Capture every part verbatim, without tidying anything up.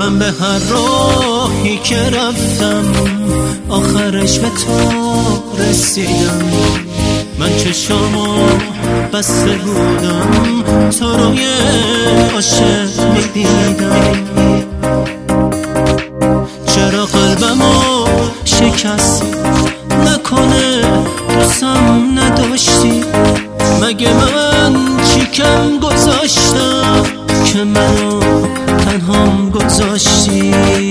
من به هر راهی که رفتم آخرش به تو رسیدم. من چشامو بسته بودم تو روی عاشق میدیدم. چرا قلبمو شکستی؟ نکنه دوستم نداشتی؟ مگه من چی کم گذاشتم که منو تنهام گذاشتی؟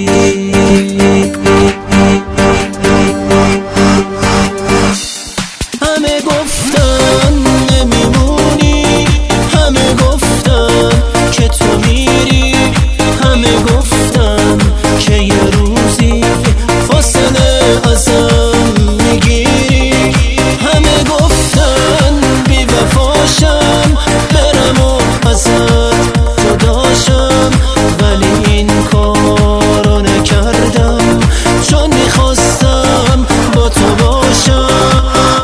همه گفتن نمیمونی، همه گفتن که تو میری، همه گفتن که یه روزی فاصله ازم میگیری، همه گفتن بی وفاشم برم و ازت جداشم، ولی این کارو نکردم چون میخواستم با تو باشم.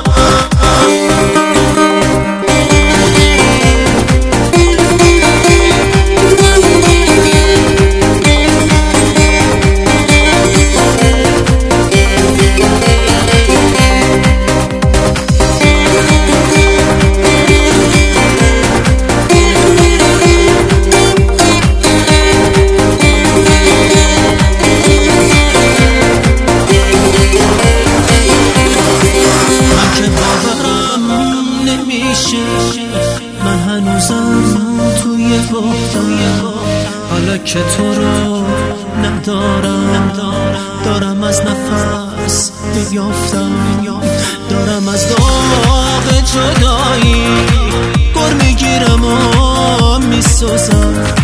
من هنوزم توی بحرانم، حالا که تو رو ندارم، دارم از نفس بیافتم، دارم از داغ جدایی گر میگیرم و میسوزم.